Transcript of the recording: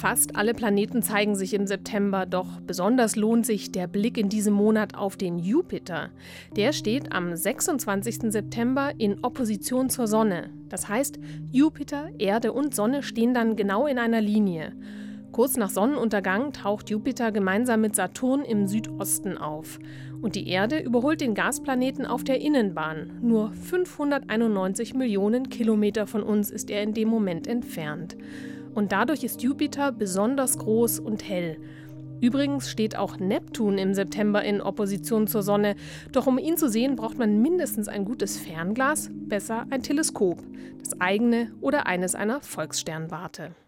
Fast alle Planeten zeigen sich im September, doch besonders lohnt sich der Blick in diesem Monat auf den Jupiter. Der steht am 26. September in Opposition zur Sonne. Das heißt, Jupiter, Erde und Sonne stehen dann genau in einer Linie. Kurz nach Sonnenuntergang taucht Jupiter gemeinsam mit Saturn im Südosten auf. Und die Erde überholt den Gasplaneten auf der Innenbahn. Nur 591 Millionen Kilometer von uns ist er in dem Moment entfernt. Und dadurch ist Jupiter besonders groß und hell. Übrigens steht auch Neptun im September in Opposition zur Sonne. Doch um ihn zu sehen, braucht man mindestens ein gutes Fernglas, besser ein Teleskop, das eigene oder eines einer Volkssternwarte.